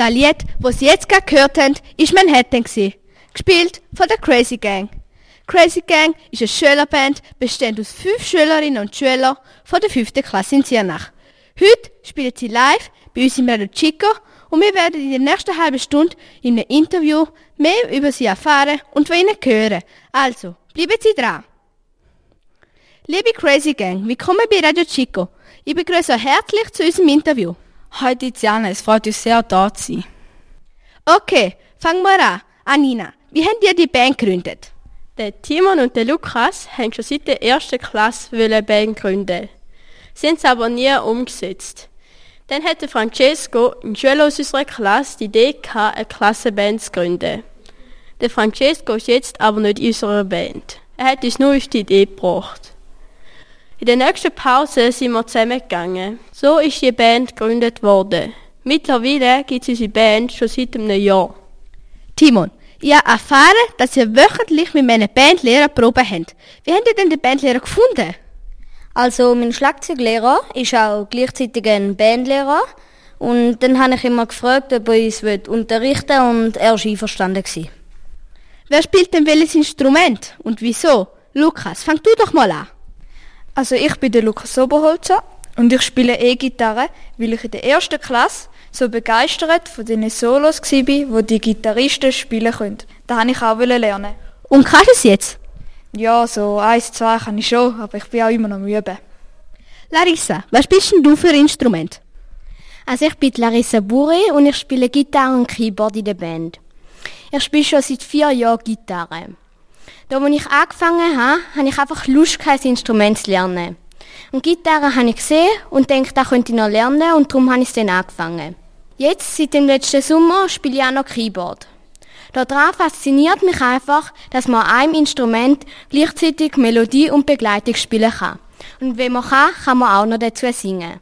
Das Lied, das Sie jetzt gerade gehört haben, war Manhattan, gespielt von der Crazy Gang. Crazy Gang ist eine Schülerband, bestehend aus 5 Schülerinnen und Schülern von der 5. Klasse in Zürich. Heute spielen sie live bei uns im Radio Chico und wir werden in der nächsten halben Stunde in einem Interview mehr über sie erfahren und von ihnen hören. Also, bleiben Sie dran. Liebe Crazy Gang, willkommen bei Radio Chico. Ich begrüße euch herzlich zu unserem Interview. Hi Tiziana, es freut uns sehr, da zu sein. Okay, fangen wir an. Anina, wie habt ihr die Band gegründet? Der Timon und der Lukas haben schon seit der 1. Klasse eine Band gründen. Sie haben es aber nie umgesetzt. Dann hatte Francesco, ein Schüler aus unserer Klasse, die Idee gehabt, eine Klassenband zu gründen. Der Francesco ist jetzt aber nicht in unserer Band. Er hat uns nur auf die Idee gebracht. In der nächsten Pause sind wir zusammengegangen. So ist die Band gegründet worden. Mittlerweile gibt es unsere Band schon seit einem Jahr. Timon, ich habe erfahren, dass ihr wöchentlich mit meinen Bandlehrer Probe habt. Wie habt ihr denn den Bandlehrer gefunden? Also mein Schlagzeuglehrer ist auch gleichzeitig ein Bandlehrer. Und dann habe ich immer gefragt, ob er uns unterrichten will, und er war einverstanden. Wer spielt denn welches Instrument und wieso? Lukas, fang du doch mal an. Also ich bin der Lukas Oberholzer und ich spiele E-Gitarre, weil ich in der 1. Klasse so begeistert von den Solos war, die die Gitarristen spielen können. Das wollte ich auch lernen. Und kannst du es jetzt? Ja, so 1, 2 kann ich schon, aber ich bin auch immer noch am Üben. Larissa, was spielst denn du für ein Instrument? Also ich bin Larissa Buri und ich spiele Gitarre und Keyboard in der Band. Ich spiele schon seit 4 Jahren Gitarre. Da, als ich angefangen habe, hatte ich einfach Lust, das Instrument zu lernen. Und Gitarre habe ich gesehen und dachte, das könnte ich noch lernen, und darum habe ich es dann angefangen. Jetzt, seit dem letzten Sommer, spiele ich auch noch Keyboard. Daran fasziniert mich einfach, dass man an einem Instrument gleichzeitig Melodie und Begleitung spielen kann. Und wenn man kann man auch noch dazu singen.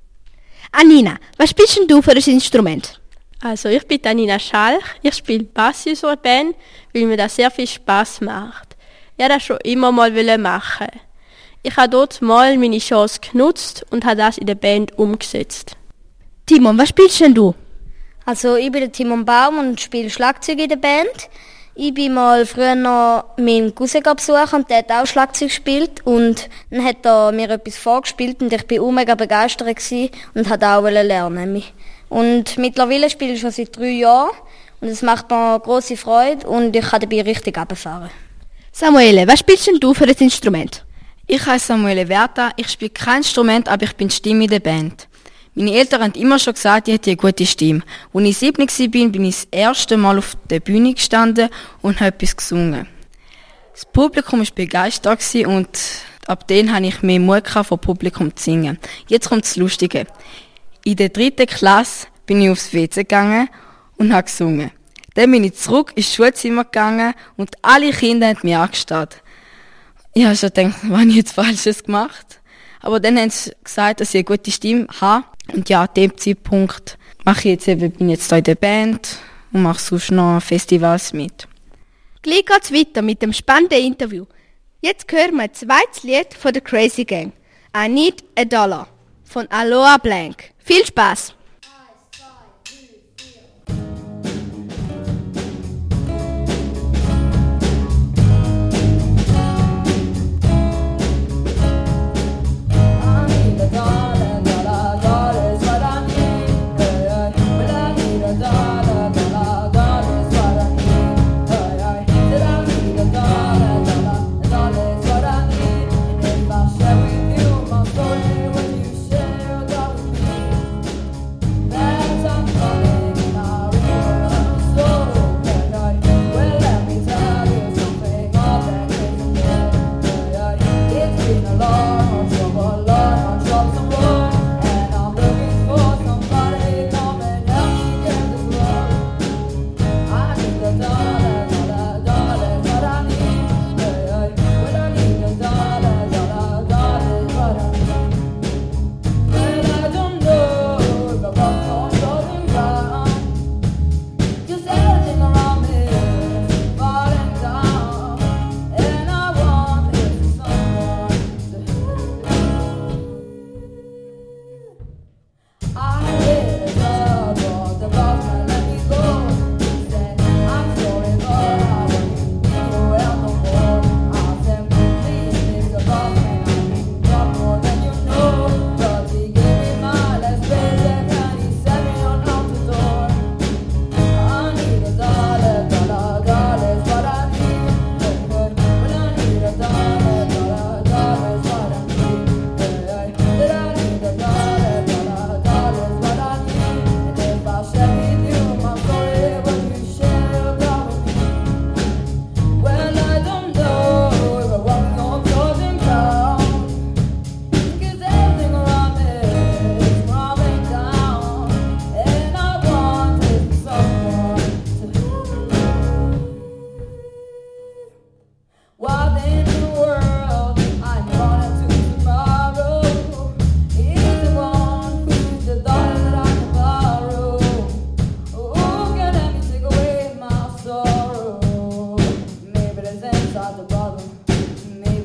Anina, was spielst denn du für ein Instrument? Also ich bin Anina Schalch, ich spiele Bass in unserer Band, weil mir das sehr viel Spass macht. Ich wollte das schon immer mal machen. Ich habe dort mal meine Chance genutzt und habe das in der Band umgesetzt. Timon, was spielst denn du? Also ich bin der Timon Baum und spiele Schlagzeug in der Band. Ich bin mal früher noch meinen Cousin besuchen und der hat auch Schlagzeug gespielt, und dann hat er mir etwas vorgespielt und ich war mega begeistert und wollte auch lernen. Und mittlerweile spiele ich schon seit 3 Jahren und es macht mir grosse Freude und ich kann dabei richtig runterfahren. Samuele, was spielst denn du für ein Instrument? Ich heiße Samuele Werther, ich spiele kein Instrument, aber ich bin die Stimme in der Band. Meine Eltern haben immer schon gesagt, ich hätte eine gute Stimme. Als ich 7 war, bin ich das erste Mal auf der Bühne gestanden und habe etwas gesungen. Das Publikum war begeistert und ab dann hatte ich mehr Mut vor dem Publikum zu singen. Jetzt kommt das Lustige. In der 3. Klasse bin ich aufs WC gegangen und habe gesungen. Dann bin ich zurück ins Schulzimmer gegangen und alle Kinder haben mich angestarrt. Ich habe schon gedacht, was habe ich jetzt Falsches gemacht? Aber dann haben sie gesagt, dass ich eine gute Stimme habe. Und ja, an dem Zeitpunkt bin ich jetzt hier in der Band und mache sonst noch Festivals mit. Gleich geht's weiter mit dem spannenden Interview. Jetzt hören wir ein zweites Lied von der Crazy Gang. I Need a Dollar von Aloha Blank. Viel Spaß!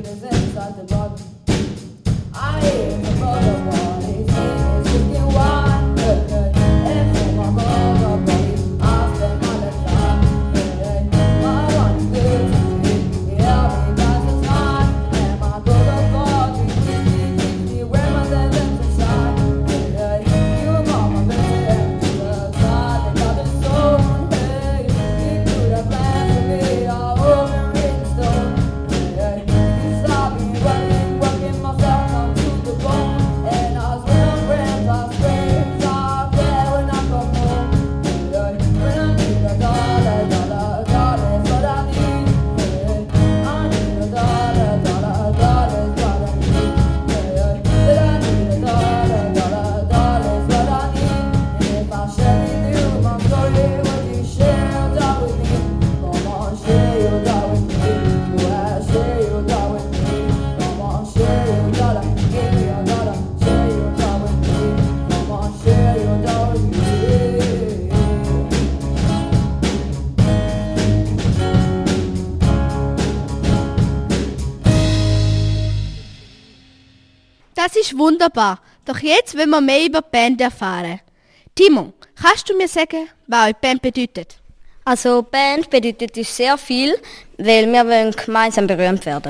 Das ist wunderbar. Doch jetzt wollen wir mehr über die Band erfahren. Timo, kannst du mir sagen, was euch die Band bedeutet? Also Band bedeutet uns sehr viel, weil wir wollen gemeinsam berühmt werden.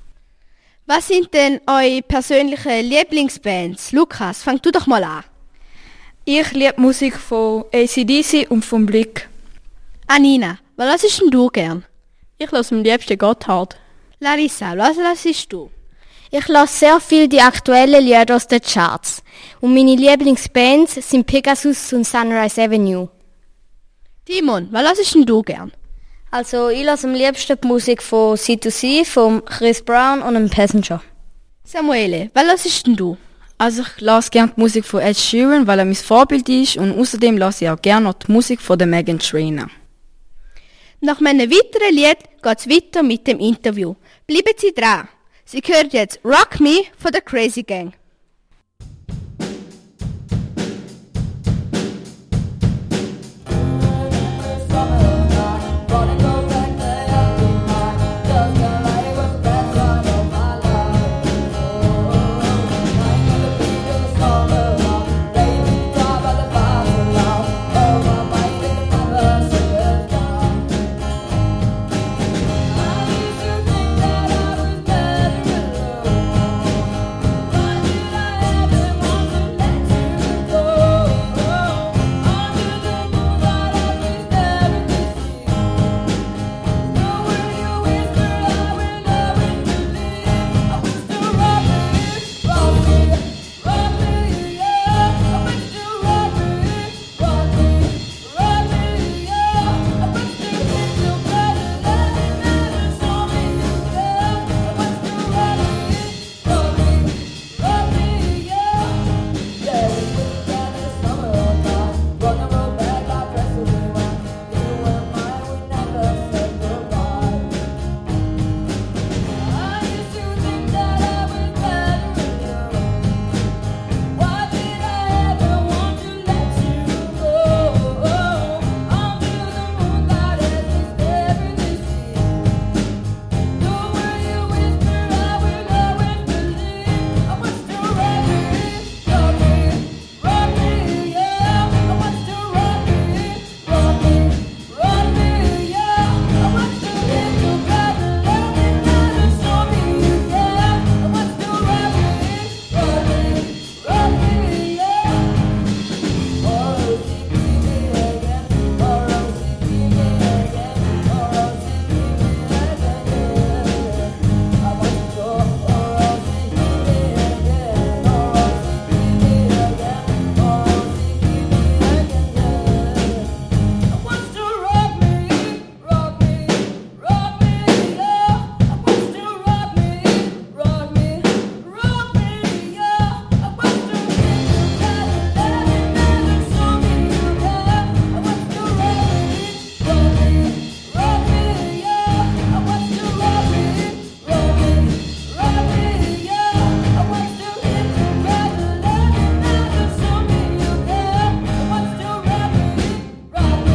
Was sind denn eure persönlichen Lieblingsbands? Lukas, fang du doch mal an. Ich liebe die Musik von AC/DC und vom Blick. Anina, was hörst denn du gern? Ich höre am liebsten Gotthard. Larissa, was hörst du? Ich lasse sehr viel die aktuellen Lieder aus den Charts. Und meine Lieblingsbands sind Pegasus und Sunrise Avenue. Timon, was hörst denn du gern? Also ich höre am liebsten die Musik von C2C, von Chris Brown und einem Passenger. Samuele, was hörst denn du? Also ich lasse gerne die Musik von Ed Sheeran, weil er mein Vorbild ist, und außerdem lasse ich auch gerne noch die Musik von der Meghan Trainor. Nach einem weiteren Lied geht es weiter mit dem Interview. Bleiben Sie dran. Sie hören jetzt Rock Me von der Crazy Gang.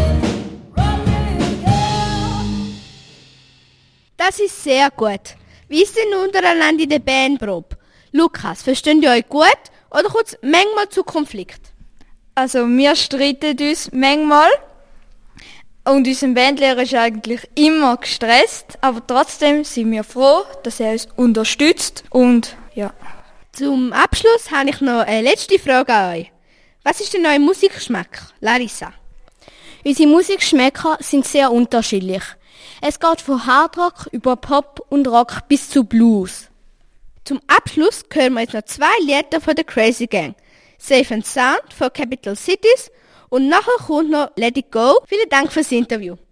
Das ist sehr gut. Wie ist denn untereinander in der Bandprobe? Lukas, verstehen ihr euch gut oder kommt es manchmal zu Konflikt? Also wir streiten uns manchmal und unser Bandlehrer ist eigentlich immer gestresst, aber trotzdem sind wir froh, dass er uns unterstützt und ja. Zum Abschluss habe ich noch eine letzte Frage an euch. Was ist denn euer Musikgeschmack, Larissa? Unsere Musikgeschmäcker sind sehr unterschiedlich. Es geht von Hardrock über Pop und Rock bis zu Blues. Zum Abschluss hören wir jetzt noch 2 Lieder von der Crazy Gang. Safe and Sound von Capital Cities und nachher kommt noch Let It Go. Vielen Dank fürs Interview.